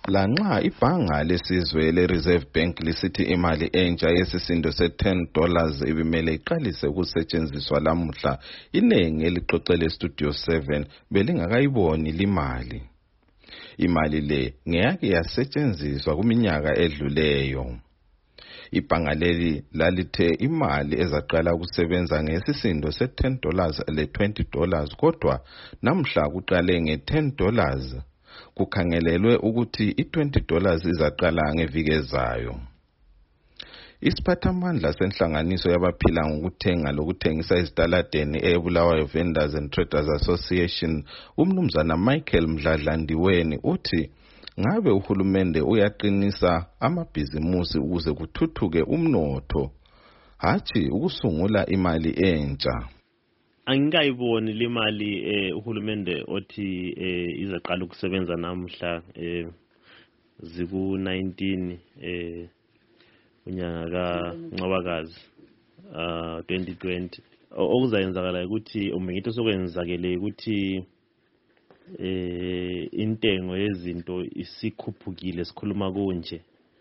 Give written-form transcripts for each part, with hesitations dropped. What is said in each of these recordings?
Lanxa ibhanga lesizwe le-Reserve Bank lisithi imali entsha yesisindo se$10 ibimele iqalise ukusetshenziswa lamuhla, inengi elixoxele Studio 7 belingakayiboni limali. Imali le ngeyake yasetshenziswa kuminyaka edluleyo. Ibhanga leli lalithe imali ezaqala ukusebenza ngesisindo se$10 le$20 kodwa namhla kuqale nge$10. Kukhangelelwe ukuthi i$20 izaqala ngeviki ezayo. Isiphathamandla senhlanganiso yabaphila ngokuthenga lokuthengisa ezitaladeni eBulawayo Vendors and Traders Association, umnumzana Michael Mdladlandiweni uthi ngabe uhulumende uyaqinisa amabhizimusi ukuze kuthuthuke umnotho, hathi ukusungula imali entsha. Angikayiboni le mali uhulumende othi izaqala ukusebenza namhla ziku-19 unyaka kaNcwabakazi 2020. Okuzayenzakala ukuthi umengitho sokwenzakele ukuthi intengo yezinto isikhuphukile, sikhuluma kunje.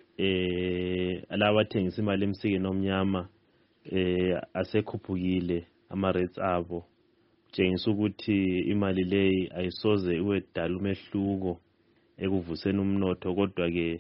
Alabathengisa imali emsikeni omnyama asekhuphukile ama-rates abo, kutshengisa ukuthi imali leyi ayisoze uwedala umehluko ekuvuseni umnotho, kodwa-ke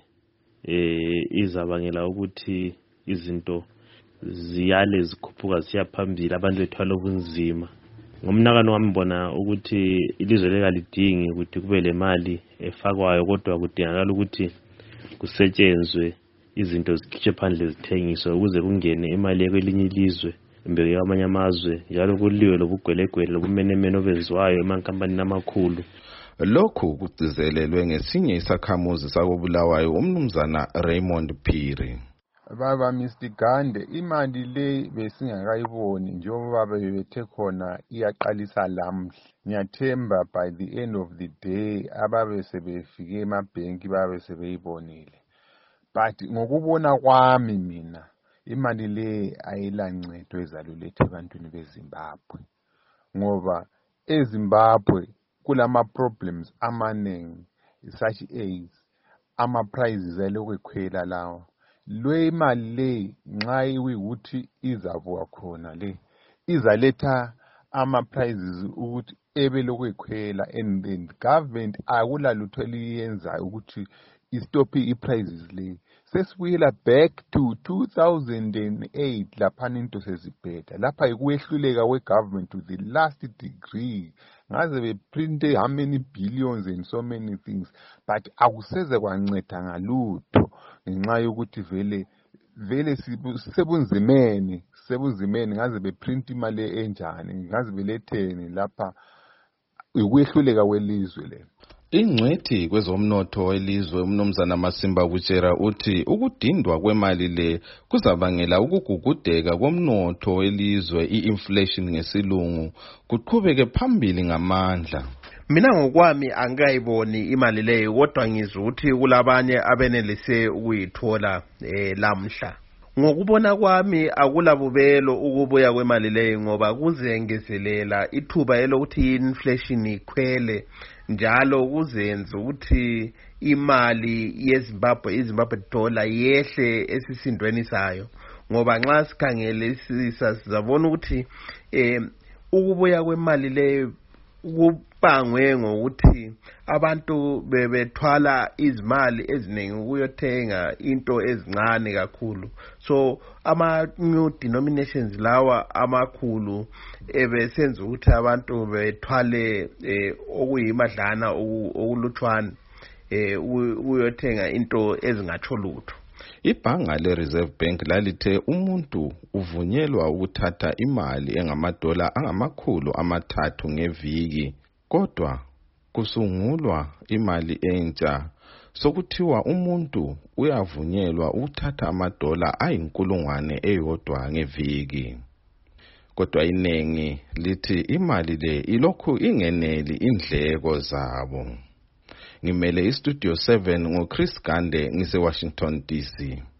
izabangela ukuthi izinto ziyale zikhuphuka siya phambili, abantu bethwala obunzima. Ngomnakano wami mbona ukuthi ilizwe lekalidingi ukuthi kube le mali efakwayo, kodwa kudingakala ukuthi kusetshenzwe izinto zikhitshwe phandle zithengiswe ukuze kungene imali ekwelinye ilizwe kumbe amanye amazwe, njalo kuliwe lobugwelegwele lobumenemene obenziwayo emankampanini amakhulu. Lokhu kugcizelelwe ngesinye isakhamuzi sakobulawayo umnumzana Raymond Phiri. Baba Mr. Gande, imali le besingakayiboni njengoba bebethe khona iyaqalisa lamhla. Ngiyathemba by the end of the day ababe sebefike emabhenki babe sebeyibonile. But ngokubona kwami mina imali le ayilancedo ezalulethe ebantwini beZimbabwe, ngoba eZimbabwe kulama problems amanengi such as ama prices alokwekhwela lawa. Le imali le nxa ikuyikuthi izabuka khona le izaletha ama prices ukuthi ebelokwekhwela, and then government akulalutho eliyenza ukuthi istop i-prices le. Sesibuyela back to 2008 laphana into sezibheda. Lapha ikwehluleka kwe-government to the last degree. Ngaze beprinte how many billions and so many things, but akuseze kwanceda ngalutho ngenxa yokuthi vele sebunzimeni ngaze beprinte imali enjani, ngaze beletheni lapha ikwehluleka kwelizwe le. Ingcwethi kwezomnotho elizwe umnumzana Masimba Butshera uthi ukudindwa kwemali le kuzabangela ukugugudeka komnotho elizwe, i-inflation ngesilungu, kuqhubeke phambili ngamandla. Mina ngokwami angayiboni imali leyo, kodwa ngizwa ukuthi kulabanye abenelise ukuyithola lamhla. Ngokubona kwami akulabubelo ukubuya kwemali leyo, ngoba kuzengezelela ithuba elokuthi inflation ikhwele, njalo kuzenza ukuthi imali yeZimbabwe dollar yehle esisindweni sayo, ngoba nxa sikhangelisisa sizabona ukuthi ukubuya kwemali leyo kubangwe ngokuthi abantu bebethwala izimali eziningi ukuyothenga into ezincane kakhulu. So ama-new denominations lawa amakhulu ebesenza ukuthi abantu bethwale okuyimadlana okulutshwana ukuyothenga into ezingatsho lutho. Ibhanga le-Reserve Bank lalithe umuntu uvunyelwa ukuthatha imali engamadola $300 ngeviki, kodwa kusungulwa imali entsha sokuthiwa umuntu uyavunyelwa ukuthatha amadola $1,000 ngeviki. Kodwa inengi lithi imali le ilokhu ingeneli indleko zabo. Ngimele iStudio 7 ngoChris Gande ngise Washington DC.